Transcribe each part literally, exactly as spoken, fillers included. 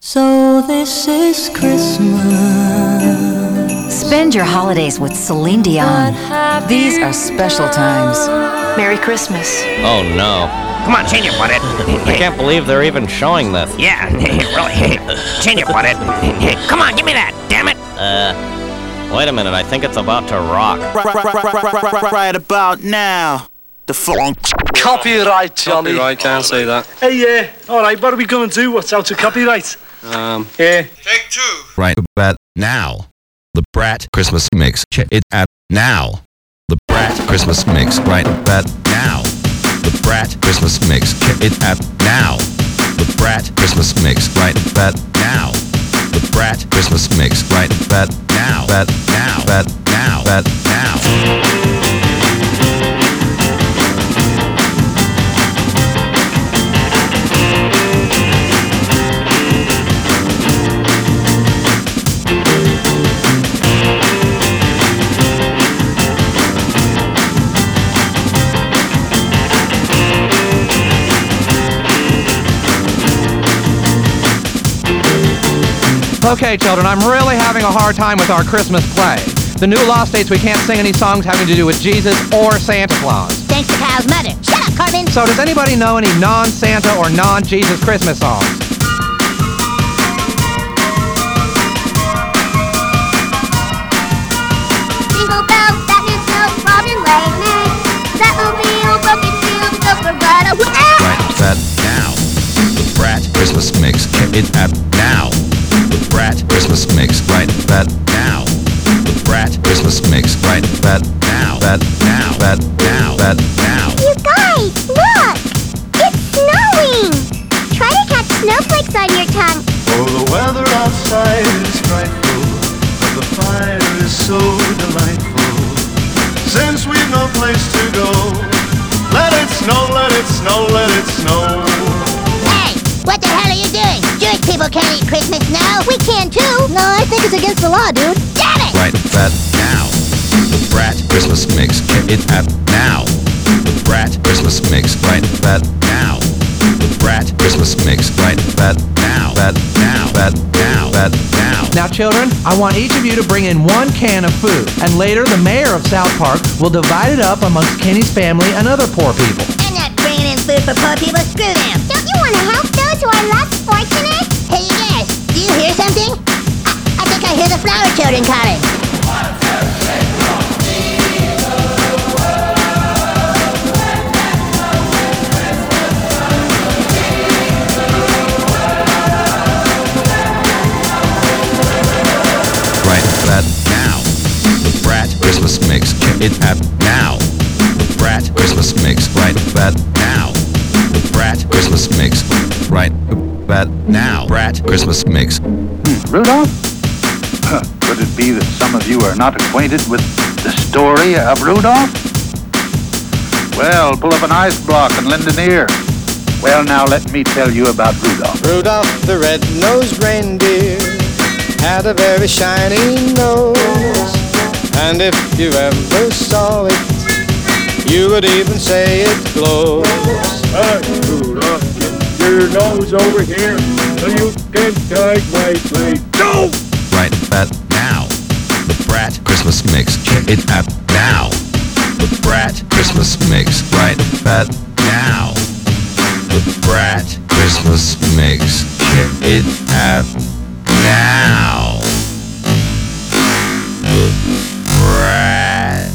So this is Christmas. Spend your holidays with Celine Dion. These are special times. Merry Christmas. Oh no. Come on, change it, bud. I can't believe they're even showing this. Yeah, really. Change it, bud. Come on, give me that, damn it. Uh, wait a minute, I think it's about to rock. Right, right, right, right, right, right, right about now. The phone. Copyright, Johnny. Copyright, can't say that. Hey, yeah. All right, what are we going to do? What's out of copyright? Um, yeah. Take two. Right about now. The Brat Christmas Mix. Check it out now. The Brat Christmas Mix. Right about now. The Brat Christmas Mix. Check it out now. The Brat Christmas Mix. Right about now. The Brat Christmas Mix. Right about now. About now. About now. About now. Okay, children, I'm really having a hard time with our Christmas play. The new law states we can't sing any songs having to do with Jesus or Santa Claus. Thanks to Kyle's mother. Shut up, Corbin! So does anybody know any non-Santa or non-Jesus Christmas songs? Jingle bells, that new snow, Robin Wayne. That mobile broken field, go for right away. Right about now. The Brat Christmas Mix. Check it out now. The Brat Christmas Mix. Right about now. The Brat Christmas Mix. Right about now. About now. About now. About now. You guys, look! It's snowing! Try to catch snowflakes on your tongue. Oh, the weather outside is frightful, but the fire is so delightful. Since we've no place to go, let it snow, let it snow, let it snow. Hey, what the hell are you doing? Jewish people can't eat Christmas snow. We can too. No, I think it's against the law, dude. Damn it! Right about now. The Brat Christmas Mix. Check it out now. The Brat Christmas Mix. Right about now. The Brat Christmas Mix. Right about now. About now. About now. About now. Now, children, I want each of you to bring in one can of food, and later the mayor of South Park will divide it up amongst Kenny's family and other poor people. I'm not bringing in food for poor people. Screw them. Don't you want to help those who are less fortunate? Hey, you guys, do you hear something? I, I think I hear the flower children calling. Right about now. The Brat Christmas Mix. Check it out now. The Brat Christmas Mix. Right about now. The Brat Christmas Mix. Right about now. Brat Christmas Mix. Hmm, Rudolph? Huh, could it be that some of you are not acquainted with the story of Rudolph? Well, pull up an ice block and lend an ear. Well, now let me tell you about Rudolph. Rudolph the red-nosed reindeer had a very shiny nose, and if you ever saw it, you would even say it glows. Hey, Rudolph, get your nose over here so you can take my place. Go! Right about now. The Brat Christmas Mix. Check it out now. The Brat Christmas Mix. Right about now. The Brat Christmas Mix. Check it out now. The Brat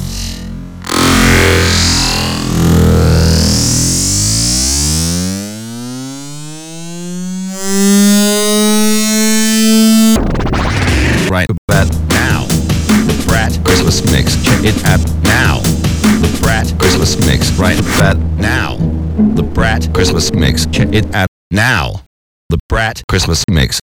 Right about now. The Brat Christmas Mix. Check it out now. The Brat Christmas Mix. Right about now. The Brat Christmas Mix. Check it out now. The Brat Christmas Mix.